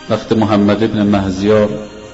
وقت محمد ابن مهزیار،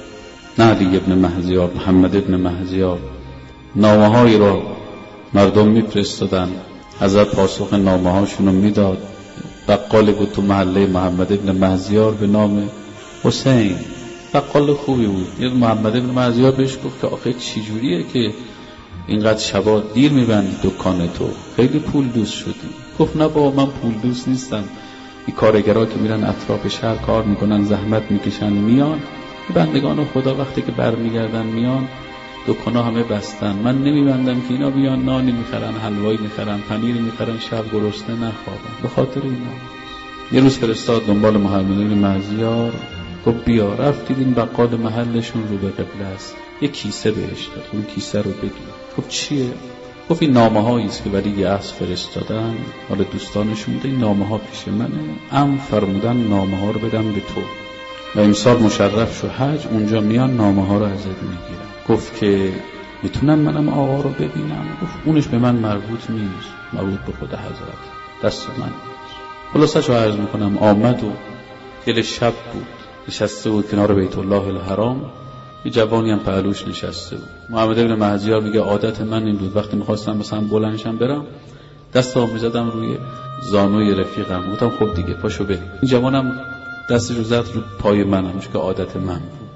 نه علی ابن مهزیار، محمد ابن مهزیار نامه‌هایی را مردم می‌فرستادن، حضرت پاسخ نامه‌هاشون رو میداد. بقالی بود تو محله محمد ابن مهزیار به نام حسین، بقال خوبی بود. یه محمد ابن مهزیار بهش گفت که آخه چی جوریه که اینقدر شبا دیر میبندی دکان تو، خیلی پول دوست شدی. گفت نه بابا من پول دوست نیستم، این کارگرها که میرن اطراف شهر کار میکنن زحمت میکشن میان، بندگان خدا وقتی که برمیگردن میان دکانا همه بستن، من نمیبندم که اینا بیان نانی میخرن، حلوایی میخرن، پنیر میخرن، شب گرسنه نخوابن. به خاطر اینا یه روز فرستاد دنبال محمد بن مهزیار، گفت بیا. رفت دید این بقال محلشون رو به قبله است، یه کیسه بهش داد، اون کیسه رو بگیر. گفت چیه؟ گفت این نامه‌هایی است که ولی عصر فرستادن، حالا دوستانشون این نامه‌ها پیش منه، فرمودن نامه‌ها رو بدم به تو و امسال مشرف شو حج، اونجا میان نامه‌ها رو ازت میگیرن. گفت که میتونم منم آقا رو ببینم؟ گفت اونش به من مربوط نیست، مربوط به خود حضرت، دست من نیست. خلاصش رو عرض میکنم، آمد و دل شب بود، نشسته بود کنار بیت الله الحرام، یه جوانی هم پهلوش نشسته بود. محمد ابن مهزیار میگه عادت من این بود وقتی میخواستم مثلا بلندشم برم دستم میزدم روی زانوی رفیقم، گفتم خب دیگه پاشو بریم. این جوانم دستش رو زد رو پای منم که عادت من بود.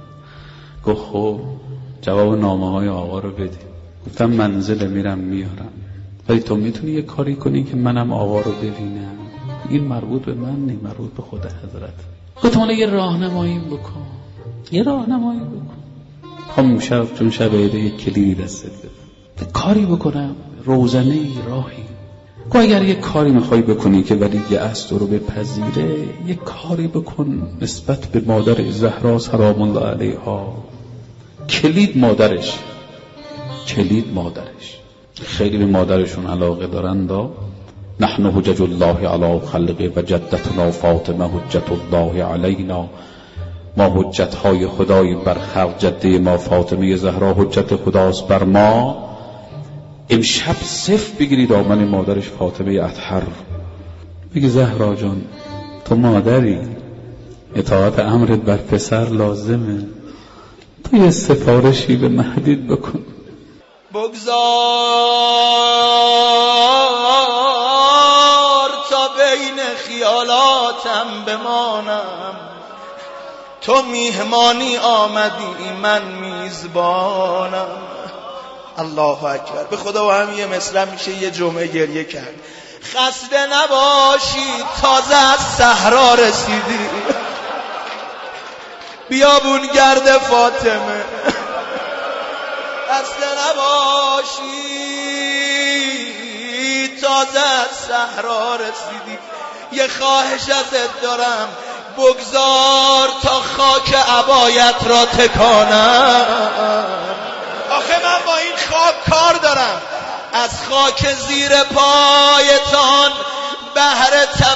گفت خب جواب نامه‌های آقا رو بده. گفتم منزل میرم میارم، ولی تو میتونی یه کاری کنی که منم آقا رو ببینم؟ این مربوط به من نیست، مربوط به خود حضرت. گفتم حالا یه راهنمایی بکن، یه راهنمایی بکن. همون شب چون شب عیده یک کلیدی دستت بده، کاری بکنم، روزنه‌ای، راهی. گفت اگر یه کاری میخوای بکنی که ولی اصل رو بپذیره، یه کاری بکن نسبت به مادر زهرا سلام الله علیها. کلید مادرش خیلی به مادرشون علاقه دارن. نحن حجج الله علی خلقه و جدتنا فاطمه حجت الله علینا. ما حجت های خدای بر خلق، جده ما فاطمه زهرا حجت خداست بر ما. امشب صف بگیری دامن مادرش فاطمه اطهر، بگی زهرا جان تو مادری، اطاعت امرت بر پسر لازمه، تو یه سفارشی به مهدید بکن. بگذار تا بین خیالاتم بمانم، تو میهمانی آمدی من میزبانم. الله اکبر. به خدا با هم یه مثلا میشه یه جمعه گریه کرد. خسته نباشی تازه از صحرا رسیدی، بیابون گرد فاطمه. خسته نباشی تازه از صحرا رسیدی، یه خواهش ازت دارم بگذار تا خاک عبایت را تکانم. آخه من با این خاک کار دارم، از خاک زیر پایتان بهر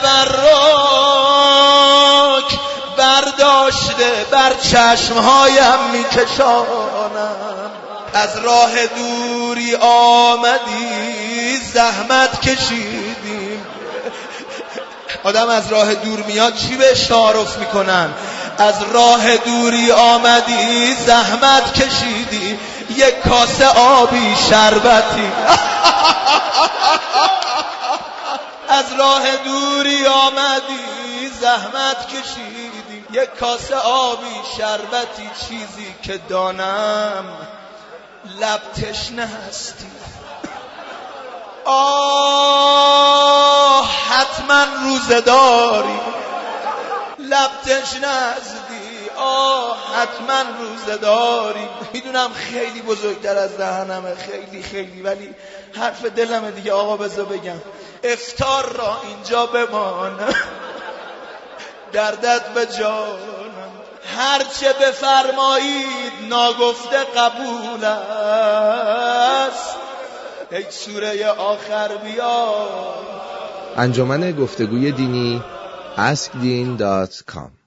تبرک برداشته بر چشمهایم میکشانم. از راه دوری آمدی زحمت کشیدیم. آدم از راه دور میاد چی بهش تعارف میکنن؟ از راه دوری آمدی زحمت کشیدی، یک کاسه آبی شربتی. از راه دوری آمدی زحمت کشیدی، یک کاسه آبی شربتی، چیزی که دانم لب تشنه هستی. حتما روزه داری، لب تشنه هستی، حتما روزه داری. میدونم خیلی بزرگتر از ذهنمه، خیلی، ولی حرف دلمه دیگه. آقا بذار بگم، افطار را اینجا بمانم، دردت به جانم، هرچه بفرمایید ناگفته قبول است. ای سوره آخر بیا. انجمن گفتگوی دینی askdeen.com